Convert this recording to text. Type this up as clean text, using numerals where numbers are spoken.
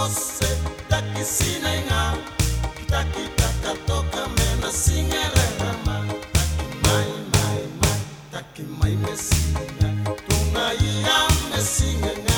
Você daqui sinenga, daqui toca mena singerama, daqui mai messinga, tunga ia messinga.